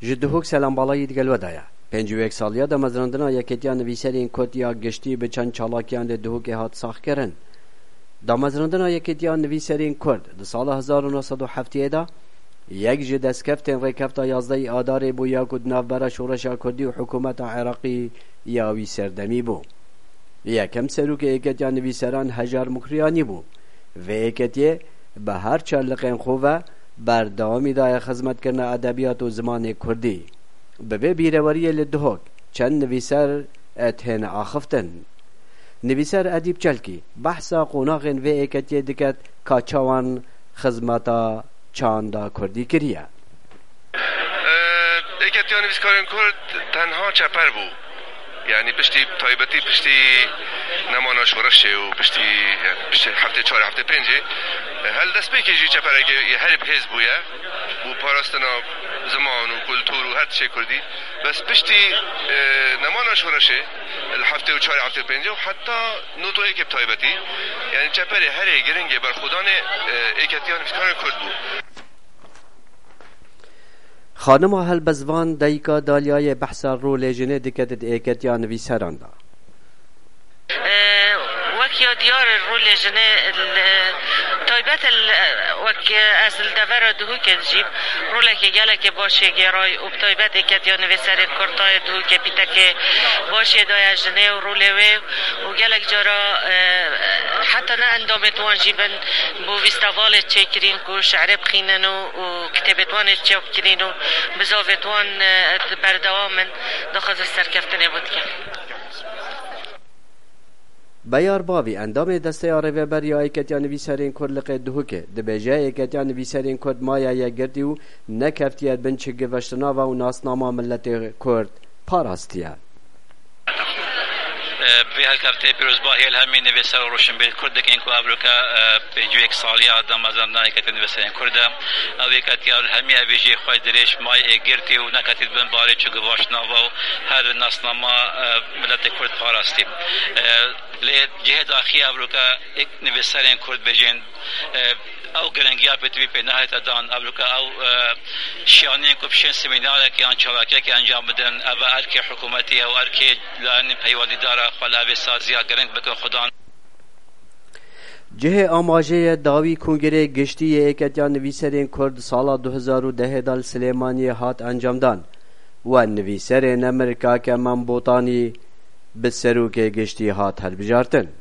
جدهوک سلام بالایی دیگل ودایا 51 سالیا دا مزرندنا یکیتیا نویسرین کردیا گشتی به چند چالاکیان ده دهوک هات ساخ کرن. دا مزرندنا یکیتیا نویسرین کرد ده سال 1970 دا یک جه دستکفتن ریکفتا 11 آدار بو یا کد نافبرا شورشا کردی و حکومت عراقی یاوی سردمی بو. یکم سروک یکیتیا نویسران هجار مکریانی بو و یکیتیه به هر چالقین خوبه بردامی دای خدمت کرنا ادبیات و زمان کردی. به بیرواری لدهوک چند نویسر اتهن آخفتن. نویسر ادیب چلکی بحثا قوناغن و ایکتیه دکت کاچاوان خدمتا چاندا کردی کریه. ایکتیه نویسکارن کرد تنها چپر بو. یعنی پشتی تایبتی پشتی نمانا شورشه و پشتی هفته 4 هفته 5 هل دست به کیجی چپره که هر بهز بویا بو پاراستنا زمان و کلتور و هر چه کردی بس پشتی نمانا شورشه هفته و 4 هفته 5 و حتی نوتو ایک تایبتی یعنی چپره هر گرنگه بر خودان ایکتیان فکران کرد بو. خانم هل بزوان دایکا دالیای بحث رو لجنه دکتت ایکتیا نویسران دا وكيا ديار الرول لجنة طيبات وك أصل دفر دهوك تجيب رولك جالك باشي جراي وبطيبات كتيا نفسر كرتاي دهوك بيتك باشي دايا جنة ورولوي وجالك جرا حتى نا اندامتوان جيبن بو فيستافال تشكرين كو شعر بخيننو وكتابتوان تشكرينو بزافتوان بردوامن دخل السركفتني بودكم. بیار باوی اندام دسته آره بر یا ایکتیا نویسرین کرد لقه دهوکه دبیجه ایکتیا نویسرین کرد مایا یا گردی و نکفتیت بنچه گوشتنا و ناسنامه ملت کرد پاراستیه. به هالكارتي بيروز باهي الهمي نويسر روشن بيت كردك إنكو أبروكا بيجوك سالية عدم مزرنا إكتن نويسرين كردا أو إكتيار الهمي أبيجي خوي دريش ماي إجرتي ونكتد بن باري چوغواش ناو هر ناسنامه ملت كرد پاراستي لی جهت آخی أبروكا إك نويسرين كرد بيجين او گرنگیا پتوی په نهایت دان ابلوکا او شیانین کو بشین سمینار که ان چواکه که انجام بدن او ارکی حکومتی او ارکی لان پیوادی داره خلاوی سازی گرنگ بک خدان جه آماجه داوی کنگره گشتی ایکتیا نویسرین کرد سال 2010 دال سلیمانی هات انجام دان و نویسرین امریکا که من بوتانی به سروک گشتی هات هل بجارتن.